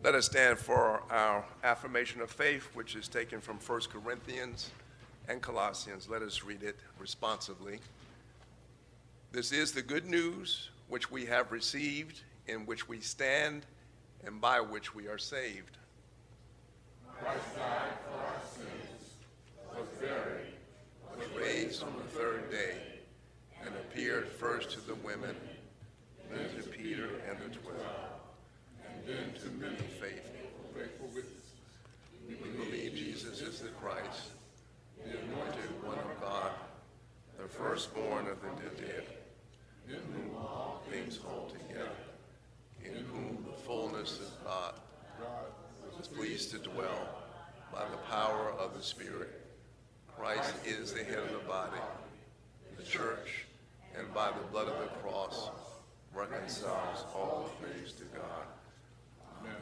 Let us stand for our affirmation of faith, which is taken from 1 Corinthians and Colossians. Let us read it responsibly. This is the good news which we have received, in which we stand, and by which we are saved. Christ died for our sins, was buried, Was raised on the third day, and appeared first to the women, then to Peter and the 12, and then to many faithful witnesses. We believe Jesus is the Christ, the anointed one of God, the firstborn of the dead, in whom all things hold together, in whom the fullness of God was pleased to dwell by the power of the Spirit. Christ is the head of the body, the church, and by the blood of the cross reconciles all things to God. Amen.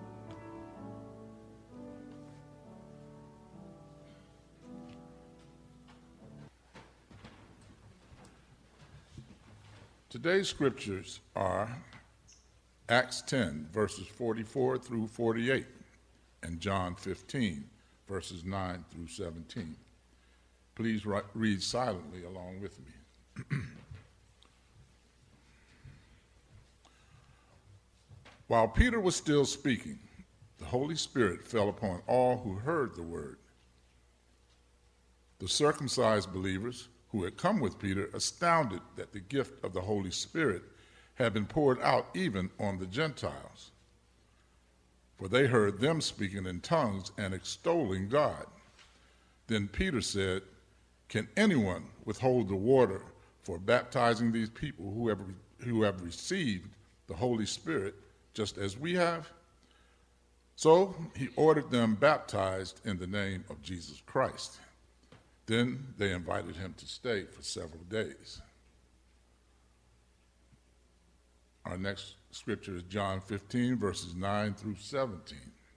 Today's scriptures are Acts 10, verses 44 through 48, and John 15, verses 9 through 17. Please read silently along with me. While Peter was still speaking, the Holy Spirit fell upon all who heard the word. The circumcised believers who had come with Peter, astounded that the gift of the Holy Spirit had been poured out even on the Gentiles. For they heard them speaking in tongues and extolling God. Then Peter said, "Can anyone withhold the water for baptizing these people who have received the Holy Spirit just as we have?" So he ordered them baptized in the name of Jesus Christ. Then they invited him to stay for several days. Our next scripture is John 15, verses 9 through 17.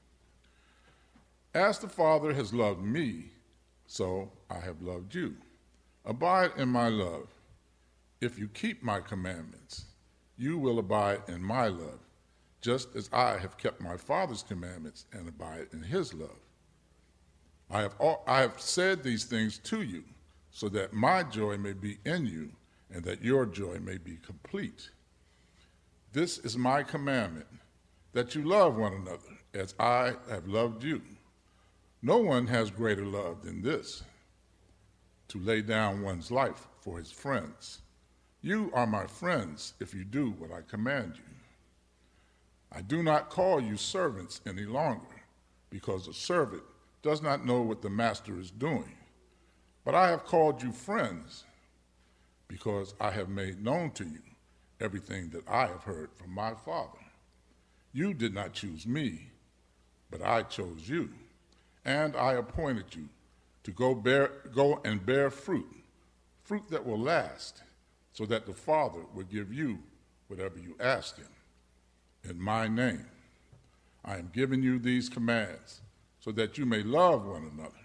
As the Father has loved me, so I have loved you. Abide in my love. If you keep my commandments, you will abide in my love, just as I have kept my Father's commandments and abide in his love. I have said these things to you, so that my joy may be in you, and that your joy may be complete. This is my commandment, that you love one another, as I have loved you. No one has greater love than this, to lay down one's life for his friends. You are my friends if you do what I command you. I do not call you servants any longer, because a servant does not know what the master is doing. But I have called you friends, because I have made known to you everything that I have heard from my Father. You did not choose me, but I chose you, and I appointed you to go and bear fruit that will last, so that the Father will give you whatever you ask him. In my name, I am giving you these commands, so that you may love one another.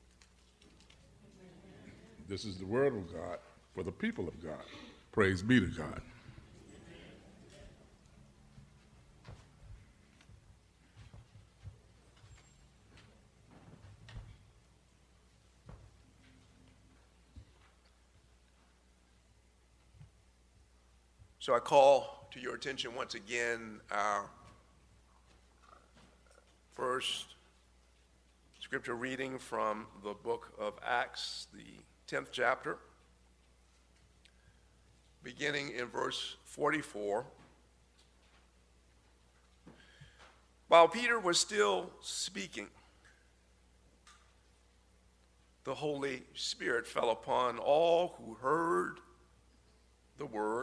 This is the word of God for the people of God. Praise be to God. So I call to your attention once again our first scripture reading from the book of Acts, the 10th chapter, beginning in verse 44. While Peter was still speaking, the Holy Spirit fell upon all who heard the word.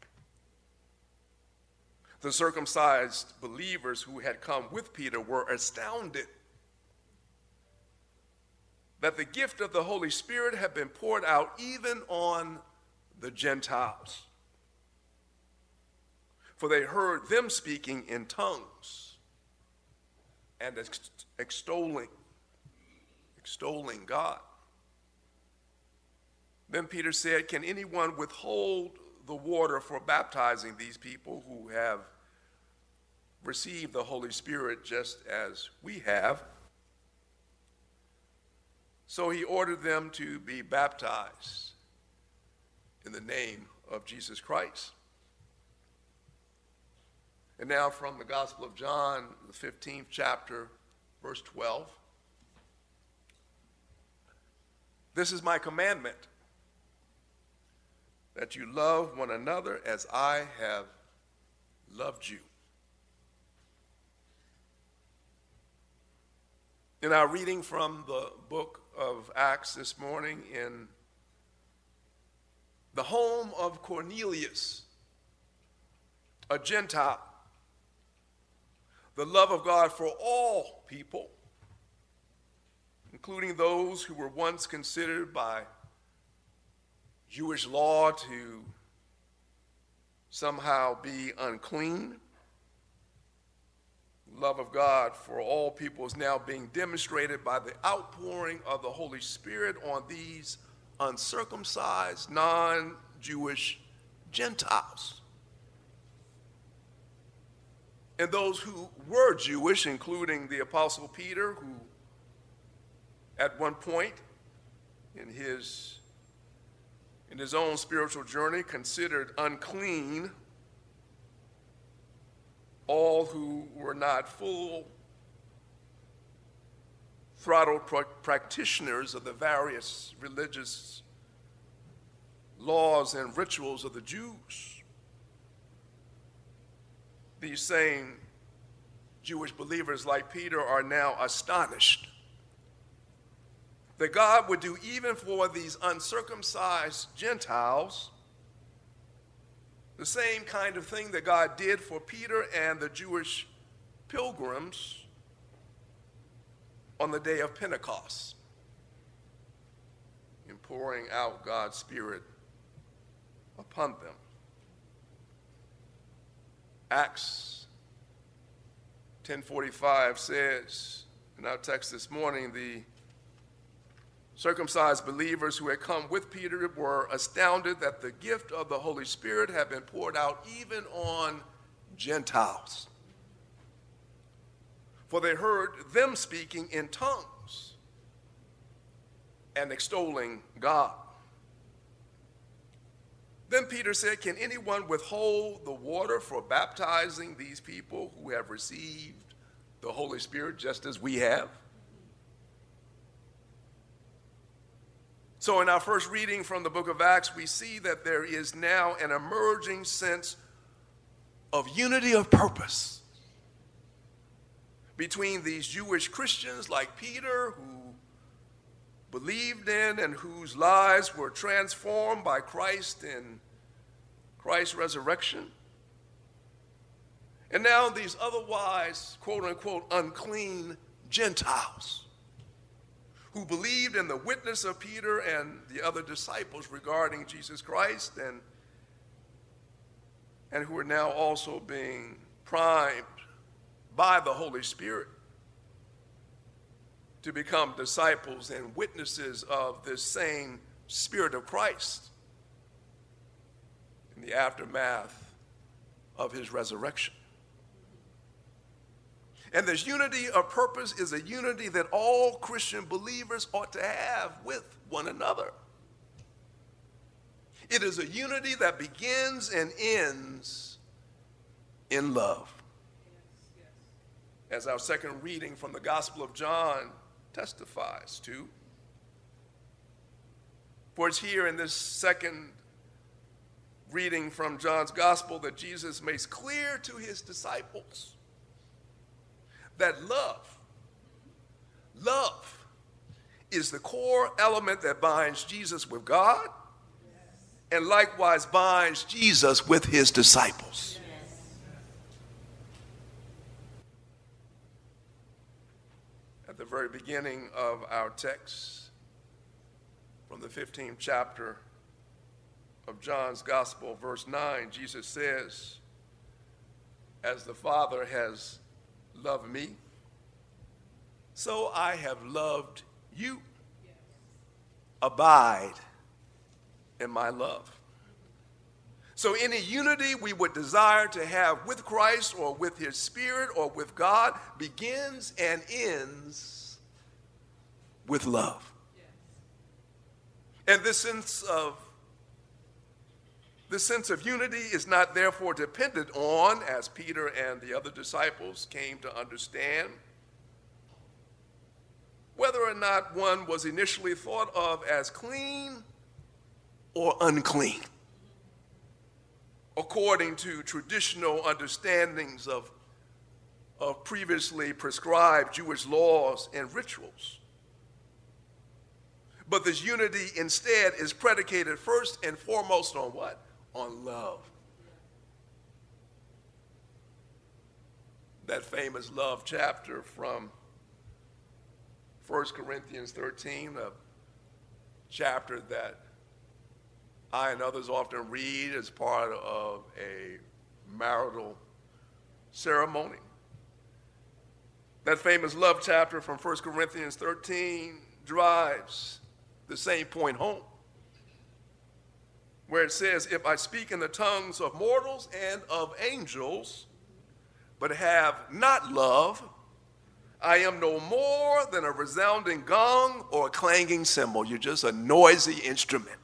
The circumcised believers who had come with Peter were astounded that the gift of the Holy Spirit had been poured out even on the Gentiles. For they heard them speaking in tongues and extolling God. Then Peter said, "Can anyone withhold the water for baptizing these people who have received the Holy Spirit just as we have. So he ordered them to be baptized in the name of Jesus Christ. And now from the Gospel of John, the 15th chapter, verse 12. This is my commandment, that you love one another as I have loved you. In our reading from the book of Acts this morning, in the home of Cornelius, a Gentile, the love of God for all people, including those who were once considered by Jewish law to somehow be unclean. Love of God for all people is now being demonstrated by the outpouring of the Holy Spirit on these uncircumcised, non-Jewish Gentiles. And those who were Jewish, including the Apostle Peter, who at one point in his own spiritual journey considered unclean all who were not full-throttle practitioners of the various religious laws and rituals of the Jews. These same Jewish believers like Peter are now astonished that God would do even for these uncircumcised Gentiles the same kind of thing that God did for Peter and the Jewish pilgrims on the day of Pentecost, in pouring out God's Spirit upon them. Acts 10:45 says, in our text this morning, the circumcised believers who had come with Peter were astounded that the gift of the Holy Spirit had been poured out even on Gentiles. For they heard them speaking in tongues and extolling God. Then Peter said, "Can anyone withhold the water for baptizing these people who have received the Holy Spirit just as we have?" So in our first reading from the book of Acts, we see that there is now an emerging sense of unity of purpose between these Jewish Christians like Peter, who believed in and whose lives were transformed by Christ in Christ's resurrection. And now these otherwise, quote unquote, unclean Gentiles who believed in the witness of Peter and the other disciples regarding Jesus Christ, and who are now also being primed by the Holy Spirit to become disciples and witnesses of this same Spirit of Christ in the aftermath of his resurrection. And this unity of purpose is a unity that all Christian believers ought to have with one another. It is a unity that begins and ends in love. As our second reading from the Gospel of John testifies to. For it's here in this second reading from John's Gospel that Jesus makes clear to his disciples that love is the core element that binds Jesus with God and likewise binds Jesus with his disciples. At the very beginning of our text from the 15th chapter of John's Gospel, verse 9, Jesus says, "As the Father has loved me, so I have loved you. Abide in my love." So any unity we would desire to have with Christ or with his Spirit or with God begins and ends with love. And this sense of unity is not therefore dependent on, as Peter and the other disciples came to understand, whether or not one was initially thought of as clean or unclean, according to traditional understandings of previously prescribed Jewish laws and rituals. But this unity instead is predicated first and foremost on what? On love. That famous love chapter from 1 Corinthians 13, a chapter that I and others often read as part of a marital ceremony. That famous love chapter from 1 Corinthians 13 drives the same point home, where it says, if I speak in the tongues of mortals and of angels, but have not love, I am no more than a resounding gong or a clanging cymbal. You're just a noisy instrument.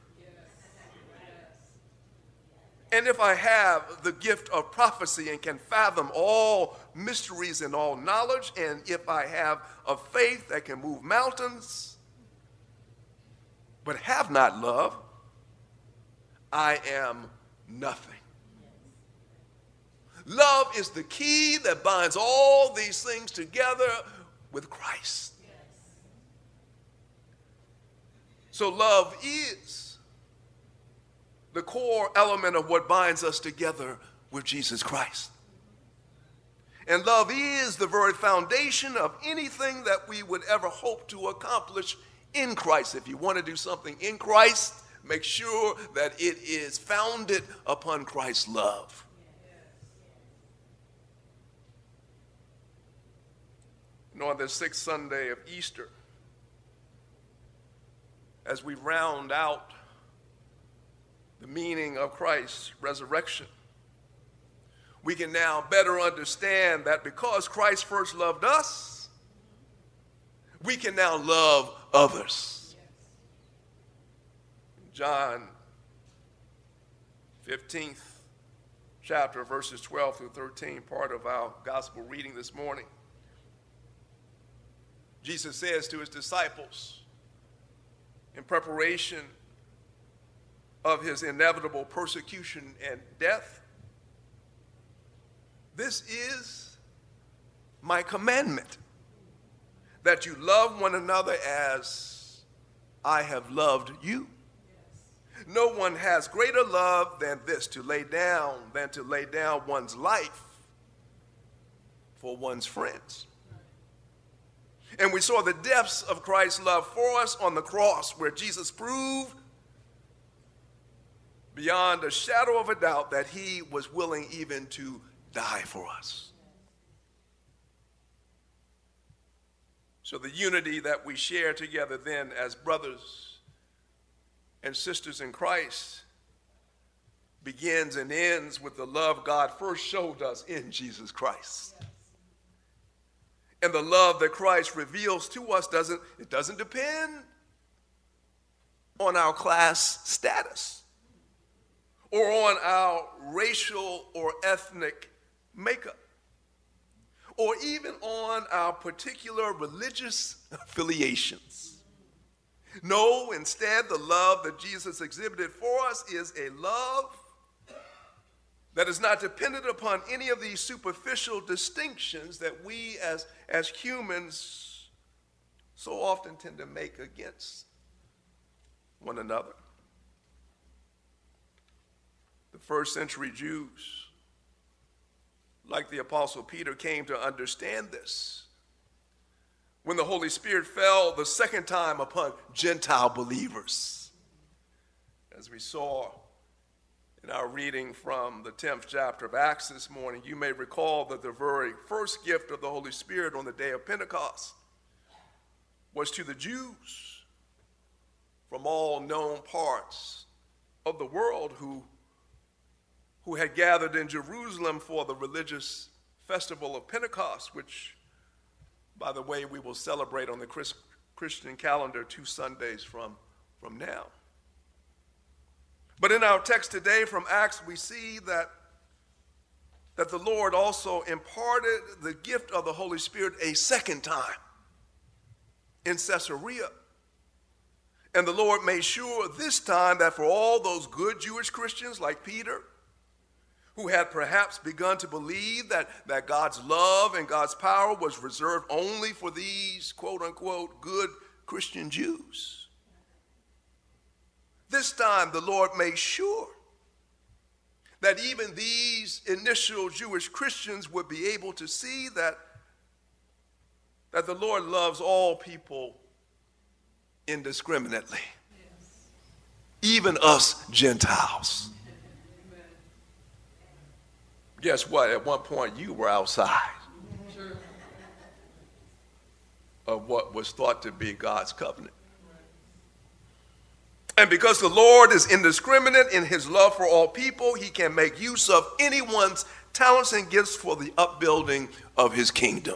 And if I have the gift of prophecy and can fathom all mysteries and all knowledge, and if I have a faith that can move mountains, but have not love, I am nothing. Love is the key that binds all these things together with Christ. So love is the core element of what binds us together with Jesus Christ. And love is the very foundation of anything that we would ever hope to accomplish in Christ. If you want to do something in Christ, make sure that it is founded upon Christ's love. And on the sixth Sunday of Easter, as we round out the meaning of Christ's resurrection, we can now better understand that because Christ first loved us, we can now love others. John 15th chapter, verses 12 through 13, part of our gospel reading this morning. Jesus says to his disciples, in preparation of his inevitable persecution and death, this is my commandment, that you love one another as I have loved you. No one has greater love than this, to lay down one's life for one's friends. And we saw the depths of Christ's love for us on the cross, where Jesus proved beyond a shadow of a doubt that he was willing even to die for us. So the unity that we share together then as brothers and sisters in Christ begins and ends with the love God first showed us in Jesus Christ. And the love that Christ reveals to us doesn't depend on our class status or on our racial or ethnic makeup or even on our particular religious affiliations. No, instead, the love that Jesus exhibited for us is a love that is not dependent upon any of these superficial distinctions that we as humans so often tend to make against one another. The first century Jews, like the Apostle Peter, came to understand this when the Holy Spirit fell the second time upon Gentile believers. As we saw in our reading from the 10th chapter of Acts this morning, you may recall that the very first gift of the Holy Spirit on the day of Pentecost was to the Jews from all known parts of the world who who had gathered in Jerusalem for the religious festival of Pentecost, which, by the way, we will celebrate on the Christian calendar 2 Sundays from now. But in our text today from Acts, we see that the Lord also imparted the gift of the Holy Spirit a second time in Caesarea. And the Lord made sure this time that for all those good Jewish Christians like Peter, who had perhaps begun to believe that God's love and God's power was reserved only for these quote-unquote good Christian Jews, this time the Lord made sure that even these initial Jewish Christians would be able to see that the Lord loves all people indiscriminately, even us Gentiles. Guess what? At one point you were outside of what was thought to be God's covenant. And because the Lord is indiscriminate in his love for all people, he can make use of anyone's talents and gifts for the upbuilding of his kingdom.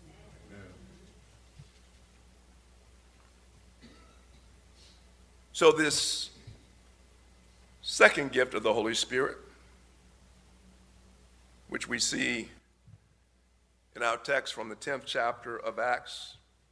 So this second gift of the Holy Spirit, which we see in our text from the 10th chapter of Acts,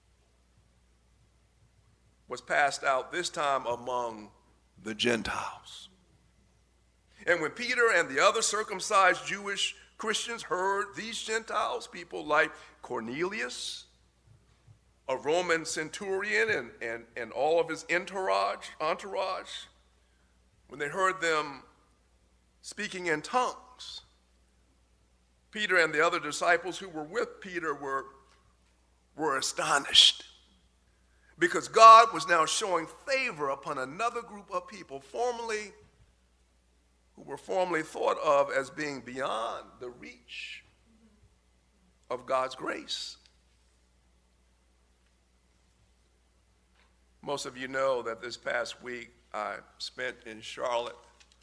was passed out this time among the Gentiles. And when Peter and the other circumcised Jewish Christians heard these Gentiles, people like Cornelius, a Roman centurion, and all of his entourage, when they heard them speaking in tongues, Peter and the other disciples who were with Peter were astonished, because God was now showing favor upon another group of people who were formerly thought of as being beyond the reach of God's grace. Most of you know that this past week I spent in Charlotte,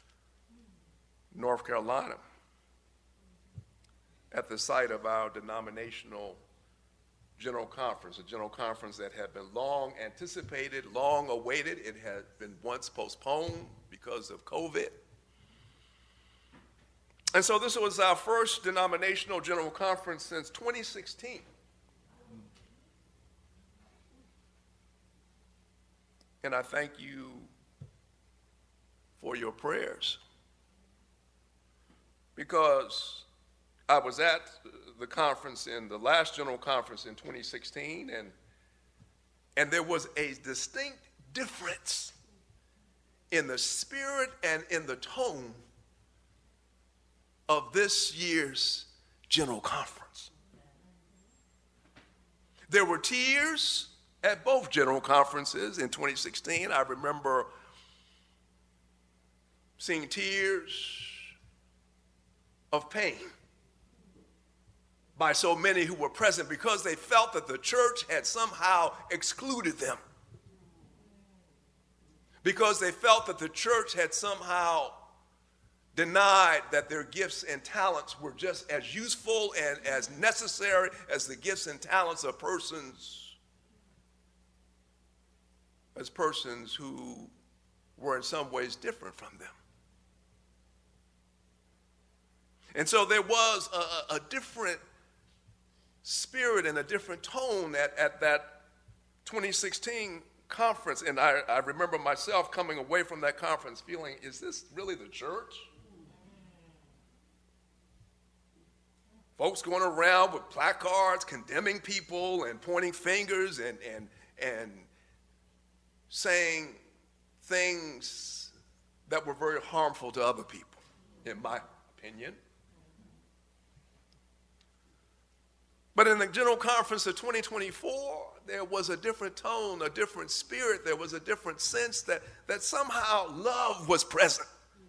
North Carolina, at the site of our denominational General Conference, a General Conference that had been long anticipated, long awaited. It had been once postponed because of COVID. And so this was our first denominational General Conference since 2016. And I thank you for your prayers, because I was at the conference in the last General Conference in 2016, and there was a distinct difference in the spirit and in the tone of this year's General Conference. There were tears at both General Conferences in 2016. I remember seeing tears of pain by so many who were present, because they felt that the church had somehow excluded them, because they felt that the church had somehow denied that their gifts and talents were just as useful and as necessary as the gifts and talents of persons who were in some ways different from them. And so there was a different spirit and a different tone at that 2016 conference. And I remember myself coming away from that conference feeling, is this really the church? Folks going around with placards condemning people and pointing fingers and saying things that were very harmful to other people, in my opinion. But in the General Conference of 2024, there was a different tone, a different spirit. There was a different sense that somehow love was present.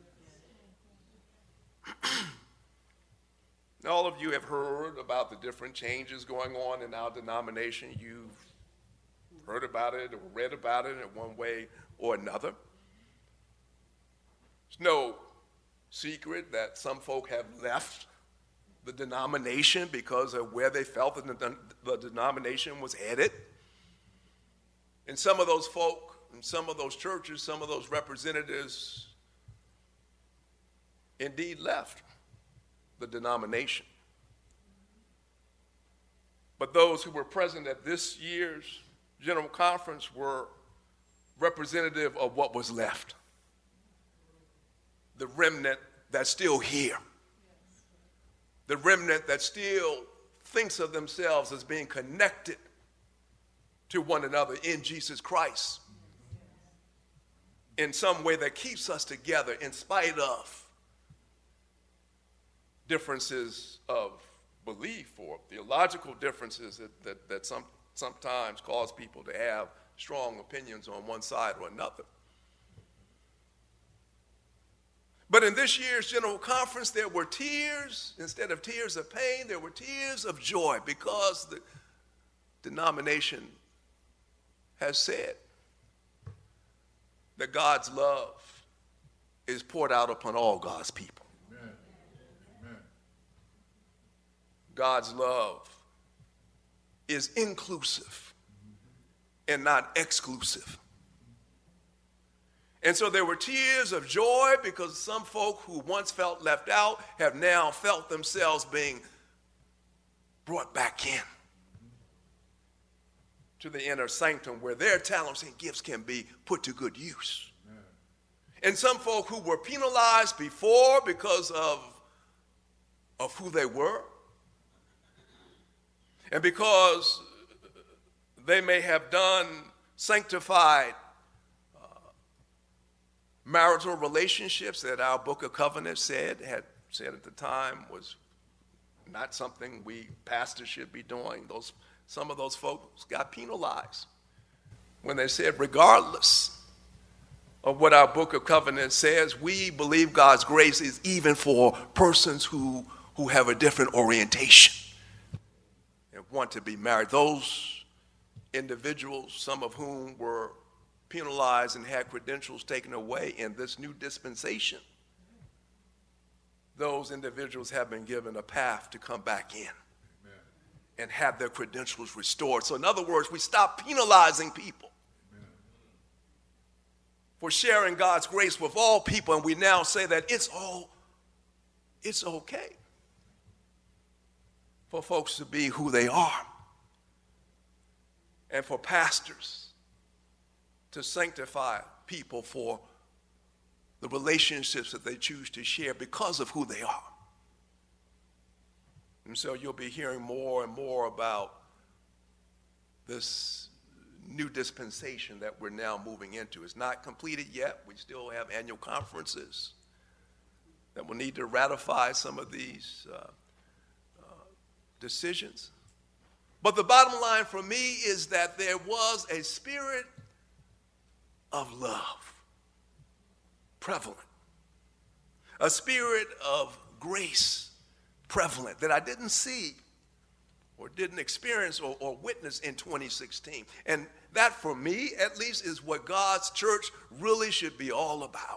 All of you have heard about the different changes going on in our denomination. You've heard about it or read about it in one way or another. There's no secret that some folk have left the denomination because of where they felt that the denomination was headed. And some of those folk, and some of those churches, some of those representatives indeed left the denomination. But those who were present at this year's General Conference were representative of what was left. The remnant that's still here. The remnant that still thinks of themselves as being connected to one another in Jesus Christ in some way that keeps us together in spite of differences of belief or theological differences that sometimes cause people to have strong opinions on one side or another. But in this year's General Conference, there were tears. Instead of tears of pain, there were tears of joy because the denomination has said that God's love is poured out upon all God's people. Amen. Amen. God's love is inclusive and not exclusive. And so there were tears of joy because some folk who once felt left out have now felt themselves being brought back in to the inner sanctum where their talents and gifts can be put to good use. Amen. And some folk who were penalized before because of who they were and because they may have done sanctified marital relationships that our Book of Covenants had said at the time was not something we pastors should be doing. Some of those folks got penalized when they said, regardless of what our Book of Covenants says, we believe God's grace is even for persons who have a different orientation and want to be married. Those individuals, some of whom were penalized and had credentials taken away in this new dispensation, those individuals have been given a path to come back in. Amen. And have their credentials restored. So in other words, we stop penalizing people. Amen. For sharing God's grace with all people, and we now say that it's okay for folks to be who they are and for pastors to sanctify people for the relationships that they choose to share because of who they are. And so you'll be hearing more and more about this new dispensation that we're now moving into. It's not completed yet. We still have annual conferences that will need to ratify some of these decisions. But the bottom line for me is that there was a spirit of love prevalent, a spirit of grace prevalent that I didn't see or didn't experience or witness in 2016. And that, for me at least, is what God's church really should be all about.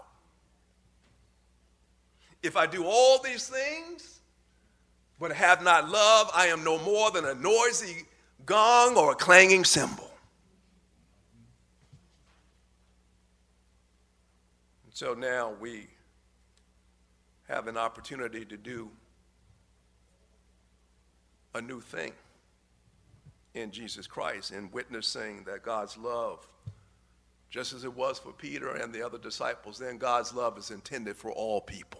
If I do all these things but have not love, I am no more than a noisy gong or a clanging cymbal. So now we have an opportunity to do a new thing in Jesus Christ in witnessing that God's love, just as it was for Peter and the other disciples, then God's love is intended for all people.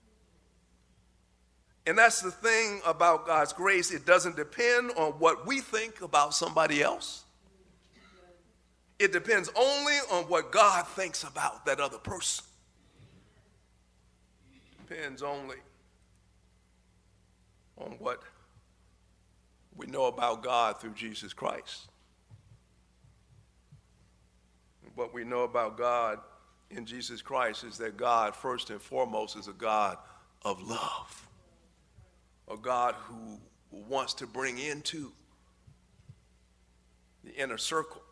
And that's the thing about God's grace. It doesn't depend on what we think about somebody else. It depends only on what God thinks about that other person. It depends only on what we know about God through Jesus Christ. What we know about God in Jesus Christ is that God, first and foremost, is a God of love, a God who wants to bring into the inner circle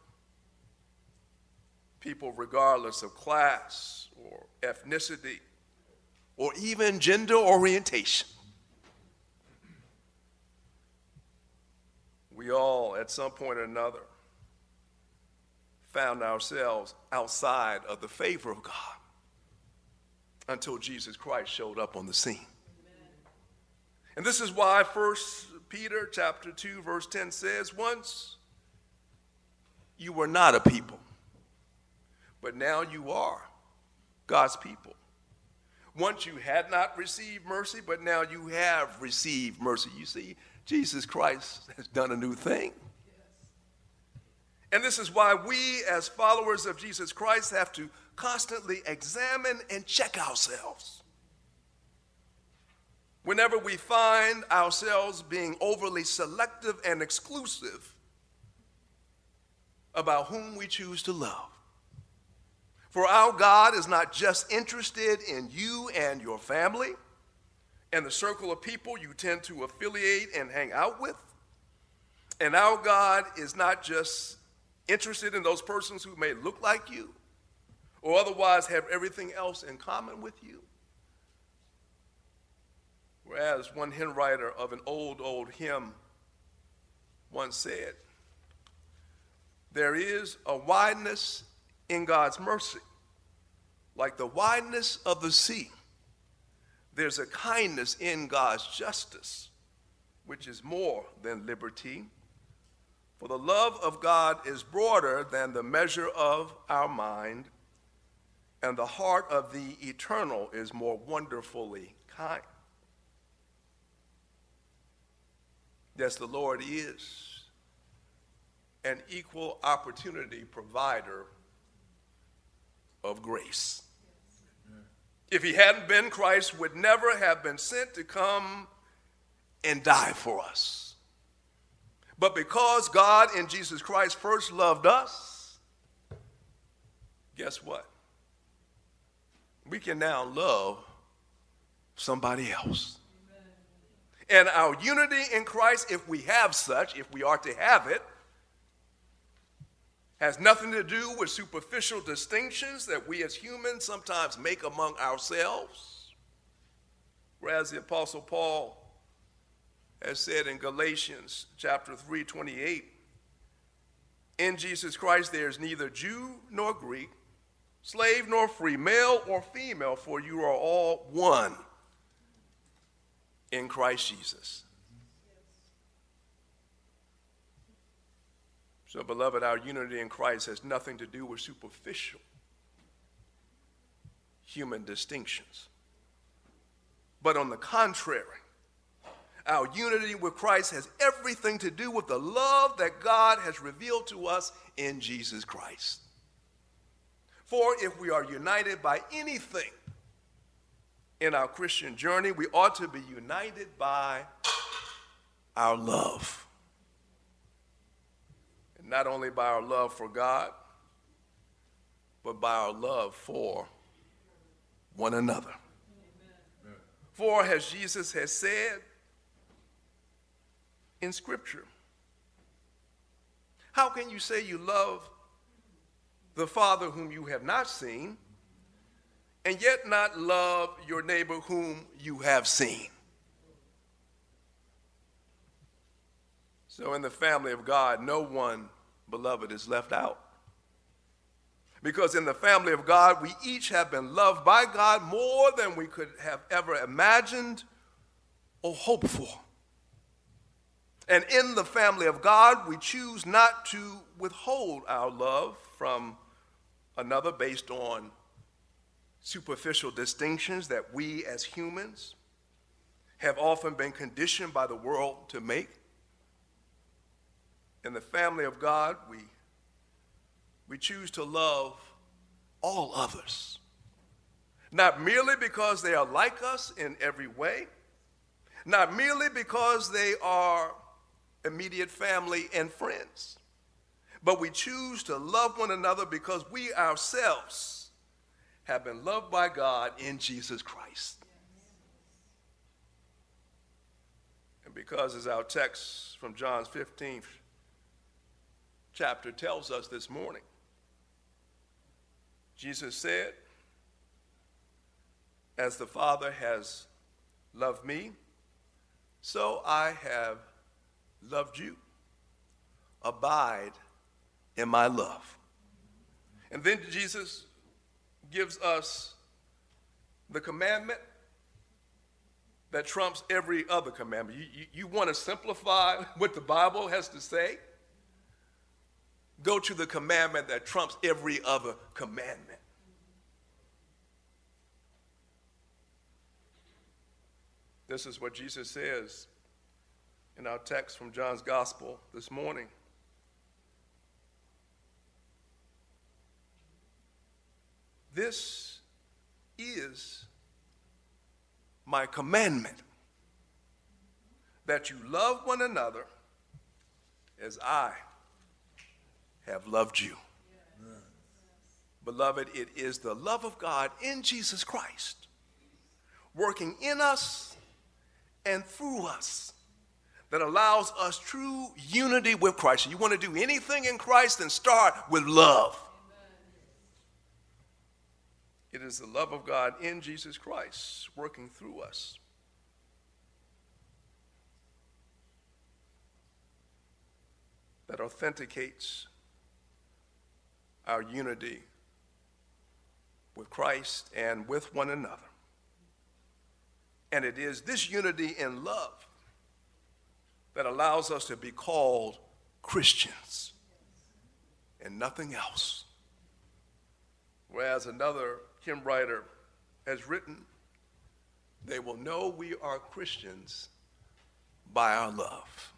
people regardless of class or ethnicity or even gender orientation. We all, at some point or another, found ourselves outside of the favor of God until Jesus Christ showed up on the scene. And this is why 1 Peter chapter 2, verse 10 says, once you were not a people, but now you are God's people. Once you had not received mercy, but now you have received mercy. You see, Jesus Christ has done a new thing. And this is why we, as followers of Jesus Christ, have to constantly examine and check ourselves. Whenever we find ourselves being overly selective and exclusive about whom we choose to love. For our God is not just interested in you and your family and the circle of people you tend to affiliate and hang out with. And our God is not just interested in those persons who may look like you or otherwise have everything else in common with you. Whereas one hymn writer of an old hymn once said, there is a wideness in God's mercy, like the wideness of the sea. There's a kindness in God's justice, which is more than liberty. For the love of God is broader than the measure of our mind, and the heart of the eternal is more wonderfully kind. Yes, the Lord is an equal opportunity provider of grace. If he hadn't been, Christ would never have been sent to come and die for us. But because God in Jesus Christ first loved us, guess what? We can now love somebody else. And our unity in Christ, if we have such, if we are to have it, has nothing to do with superficial distinctions that we as humans sometimes make among ourselves. Whereas the Apostle Paul has said in Galatians chapter 3:28, in Jesus Christ there is neither Jew nor Greek, slave nor free, male or female, for you are all one in Christ Jesus. So, beloved, our unity in Christ has nothing to do with superficial human distinctions. But on the contrary, our unity with Christ has everything to do with the love that God has revealed to us in Jesus Christ. For if we are united by anything in our Christian journey, we ought to be united by our love. And not only by our love for God, but by our love for one another. Amen. For as Jesus has said in Scripture, how can you say you love the Father whom you have not seen, and yet not love your neighbor whom you have seen? So in the family of God, no one, beloved, is left out. Because in the family of God, we each have been loved by God more than we could have ever imagined or hoped for. And in the family of God, we choose not to withhold our love from another based on superficial distinctions that we as humans have often been conditioned by the world to make. In the family of God, we choose to love all others, not merely because they are like us in every way, not merely because they are immediate family and friends, but we choose to love one another because we ourselves have been loved by God in Jesus Christ. And because, as our text from John's 15th chapter tells us this morning, Jesus said, As the Father has loved me, so I have loved you. Abide in my love. And then Jesus gives us the commandment that trumps every other commandment. You want to simplify what the Bible has to say? Go to the commandment that trumps every other commandment. This is what Jesus says in our text from John's Gospel this morning. This is my commandment, that you love one another as I have loved you. Yes. Beloved, it is the love of God in Jesus Christ, working in us and through us, that allows us true unity with Christ. You want to do anything in Christ, then start with love. It is the love of God in Jesus Christ working through us. That authenticates our unity with Christ and with one another. And it is this unity in love that allows us to be called Christians and nothing else. Whereas another hymn writer has written, they will know we are Christians by our love.